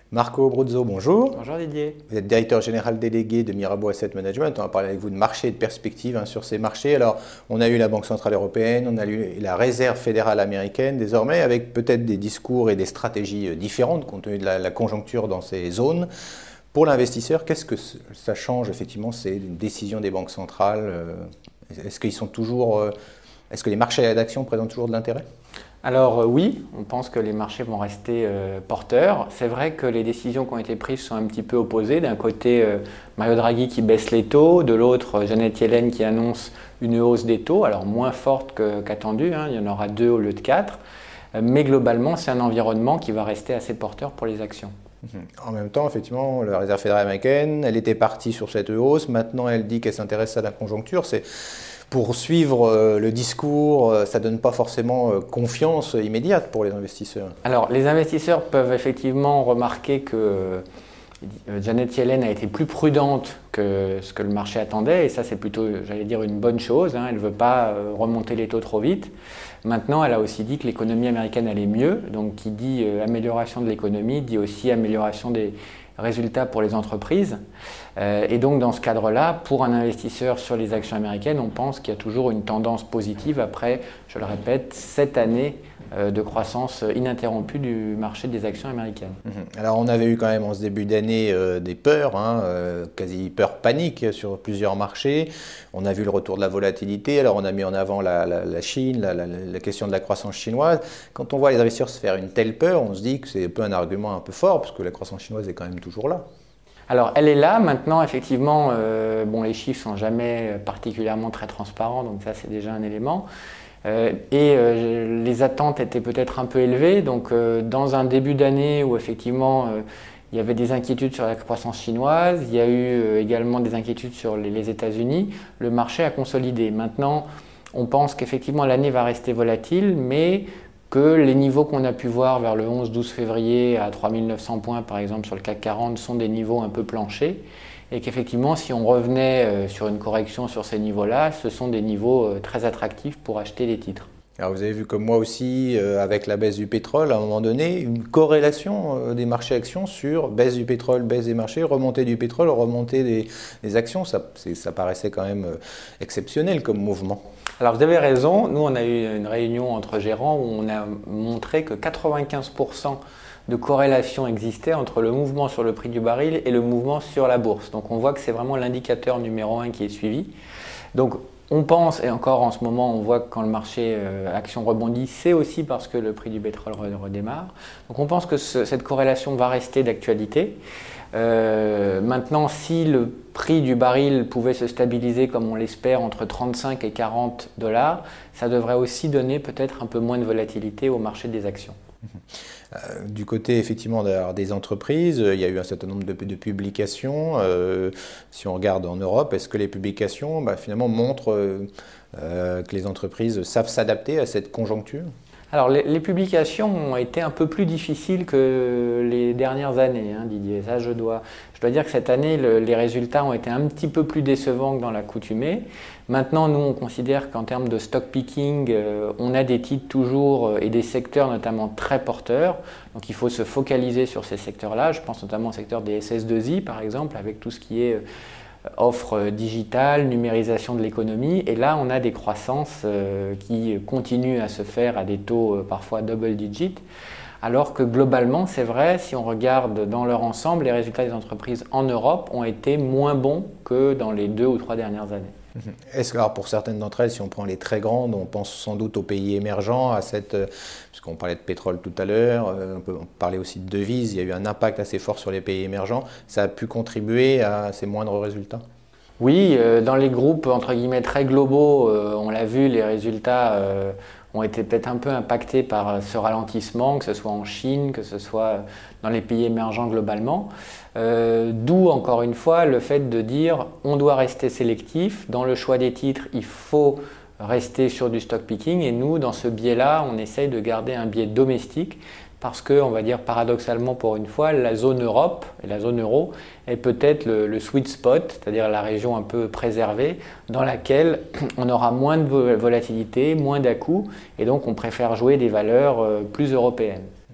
Marco Bruzzo, bonjour. Bonjour Didier. Vous êtes directeur général délégué de Mirabeau Asset Management. On va parler avec vous de marché et de perspectives sur ces marchés. Alors, on a eu la Banque Centrale Européenne, on a eu la Réserve Fédérale Américaine désormais, avec peut-être des discours et des stratégies différentes compte tenu de la conjoncture dans ces zones. Pour l'investisseur, qu'est-ce que ça change effectivement ces décisions des banques centrales? Est-ce que les marchés d'actions présentent toujours de l'intérêt? Alors oui, on pense que les marchés vont rester porteurs. C'est vrai que les décisions qui ont été prises sont un petit peu opposées. D'un côté, Mario Draghi qui baisse les taux, de l'autre, Janet Yellen qui annonce une hausse des taux, alors moins forte qu'attendue, il y en aura 2 au lieu de 4. Mais globalement, c'est un environnement qui va rester assez porteur pour les actions. En même temps, effectivement, la Réserve fédérale américaine, elle était partie sur cette hausse. Maintenant, elle dit qu'elle s'intéresse à la conjoncture. Pour suivre le discours, ça ne donne pas forcément confiance immédiate pour les investisseurs. Alors, les investisseurs peuvent effectivement remarquer que Janet Yellen a été plus prudente que ce que le marché attendait, et ça c'est plutôt, j'allais dire, une bonne chose. Elle ne veut pas remonter les taux trop vite. Maintenant, elle a aussi dit que l'économie américaine allait mieux, donc qui dit amélioration de l'économie, dit aussi amélioration des résultats pour les entreprises. Et donc dans ce cadre-là, pour un investisseur sur les actions américaines, on pense qu'il y a toujours une tendance positive après, je le répète, 7 années de croissance ininterrompue du marché des actions américaines. Alors on avait eu quand même en ce début d'année des peurs, quasi peur panique sur plusieurs marchés. On a vu le retour de la volatilité, alors on a mis en avant la Chine, la question de la croissance chinoise. Quand on voit les investisseurs se faire une telle peur, on se dit que c'est un peu un argument un peu fort, parce que la croissance chinoise est quand même toujours là. Alors elle est là, maintenant effectivement, les chiffres ne sont jamais particulièrement très transparents, donc ça c'est déjà un élément. Les attentes étaient peut-être un peu élevées, donc dans un début d'année où effectivement il y avait des inquiétudes sur la croissance chinoise, il y a eu également des inquiétudes sur les États-Unis, le marché a consolidé. Maintenant, on pense qu'effectivement l'année va rester volatile, mais que les niveaux qu'on a pu voir vers le 11-12 février à 3900 points par exemple sur le CAC 40 sont des niveaux un peu planchers, et qu'effectivement si on revenait sur une correction sur ces niveaux-là, ce sont des niveaux très attractifs pour acheter des titres. Alors vous avez vu comme moi aussi, avec la baisse du pétrole, à un moment donné, une corrélation des marchés actions sur baisse du pétrole, baisse des marchés, remontée du pétrole, remontée des actions. Ça paraissait quand même exceptionnel comme mouvement. Alors vous avez raison, nous on a eu une réunion entre gérants où on a montré que 95% de corrélation existait entre le mouvement sur le prix du baril et le mouvement sur la bourse. Donc on voit que c'est vraiment l'indicateur numéro 1 qui est suivi. Donc on pense, et encore en ce moment on voit que quand le marché action rebondit, c'est aussi parce que le prix du pétrole redémarre. Donc on pense que cette corrélation va rester d'actualité. Maintenant, si le prix du baril pouvait se stabiliser comme on l'espère entre 35 et 40 $, ça devrait aussi donner peut-être un peu moins de volatilité au marché des actions. Du côté effectivement des entreprises, il y a eu un certain nombre de publications. Si on regarde en Europe, est-ce que les publications finalement montrent que les entreprises savent s'adapter à cette conjoncture ? Alors les publications ont été un peu plus difficiles que les dernières années, Didier. Ça, je dois dire que cette année, les résultats ont été un petit peu plus décevants que dans l'accoutumée. Maintenant, nous, on considère qu'en termes de stock picking, on a des titres toujours et des secteurs notamment très porteurs. Donc il faut se focaliser sur ces secteurs-là. Je pense notamment au secteur des SS2I, par exemple, avec tout ce qui est offre digitale, numérisation de l'économie, et là on a des croissances qui continuent à se faire à des taux parfois double digit, alors que globalement c'est vrai, si on regarde dans leur ensemble, les résultats des entreprises en Europe ont été moins bons que dans les 2 ou 3 dernières années. Est-ce que, alors pour certaines d'entre elles, si on prend les très grandes, on pense sans doute aux pays émergents, puisqu'on parlait de pétrole tout à l'heure, on peut parler aussi de devises, il y a eu un impact assez fort sur les pays émergents, ça a pu contribuer à ces moindres résultats ? Oui, dans les groupes entre guillemets très globaux, on l'a vu, les résultats ont été peut-être un peu impactés par ce ralentissement, que ce soit en Chine, que ce soit dans les pays émergents globalement. D'où, encore une fois, le fait de dire on doit rester sélectif. Dans le choix des titres, il faut rester sur du stock picking. Et nous, dans ce biais-là, on essaye de garder un biais domestique parce que, on va dire paradoxalement pour une fois, la zone Europe et la zone euro est peut-être le sweet spot, c'est-à-dire la région un peu préservée dans laquelle on aura moins de volatilité, moins d'à-coups, et donc on préfère jouer des valeurs plus européennes.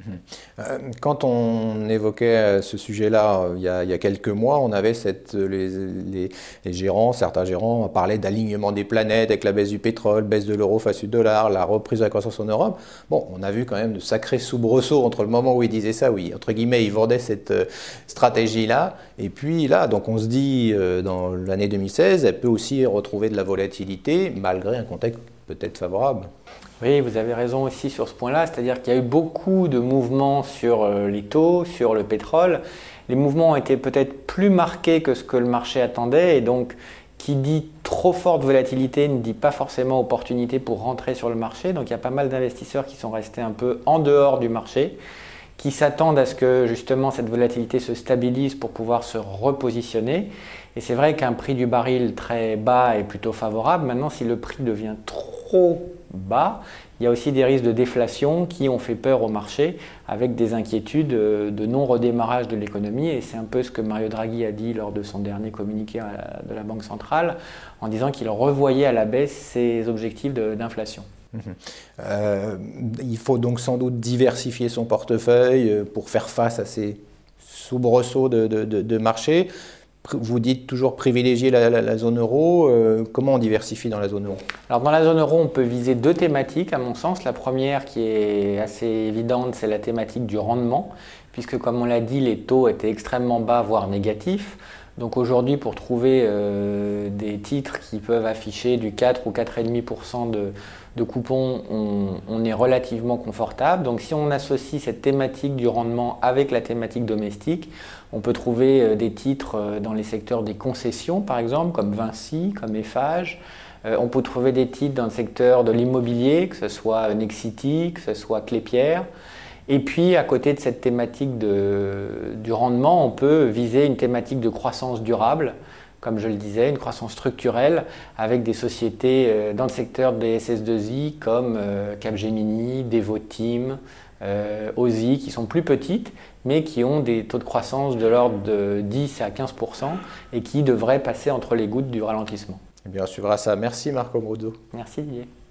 Quand on évoquait ce sujet-là il y a quelques mois, on avait les gérants, certains gérants parlaient d'alignement des planètes avec la baisse du pétrole, baisse de l'euro face au dollar, la reprise de la croissance en Europe. Bon, on a vu quand même de sacrés soubresauts entre le moment où ils disaient ça, oui, entre guillemets, ils vendaient cette stratégie-là, et puis là, donc on se dit, dans l'année 2016, elle peut aussi retrouver de la volatilité, malgré un contexte peut-être favorable. Oui, vous avez raison aussi sur ce point-là, c'est-à-dire qu'il y a eu beaucoup de mouvements sur les taux, sur le pétrole. Les mouvements ont été peut-être plus marqués que ce que le marché attendait, et donc qui dit trop forte volatilité ne dit pas forcément opportunité pour rentrer sur le marché. Donc il y a pas mal d'investisseurs qui sont restés un peu en dehors du marché, qui s'attendent à ce que justement cette volatilité se stabilise pour pouvoir se repositionner. Et c'est vrai qu'un prix du baril très bas est plutôt favorable. Maintenant, si le prix devient trop bas, il y a aussi des risques de déflation qui ont fait peur au marché avec des inquiétudes de non-redémarrage de l'économie. Et c'est un peu ce que Mario Draghi a dit lors de son dernier communiqué de la Banque centrale en disant qu'il revoyait à la baisse ses objectifs d'inflation. Il faut donc sans doute diversifier son portefeuille pour faire face à ces soubresauts de marché. Vous dites toujours privilégier la zone euro. Comment on diversifie dans la zone euro? Alors dans la zone euro, on peut viser deux thématiques à mon sens. La première qui est assez évidente, c'est la thématique du rendement, puisque comme on l'a dit, les taux étaient extrêmement bas, voire négatifs. Donc aujourd'hui, pour trouver des titres qui peuvent afficher du 4 ou 4,5% de coupons, on est relativement confortable. Donc si on associe cette thématique du rendement avec la thématique domestique, on peut trouver des titres dans les secteurs des concessions, par exemple, comme Vinci, comme Eiffage. On peut trouver des titres dans le secteur de l'immobilier, que ce soit Nexity, que ce soit Klépierre. Et puis, à côté de cette thématique du rendement, on peut viser une thématique de croissance durable, comme je le disais, une croissance structurelle, avec des sociétés dans le secteur des SS2I comme Capgemini, Devoteam, Ausy, qui sont plus petites, mais qui ont des taux de croissance de l'ordre de 10 à 15% et qui devraient passer entre les gouttes du ralentissement. Eh bien, on suivra ça. Merci Marco Abruzzo. Merci Didier.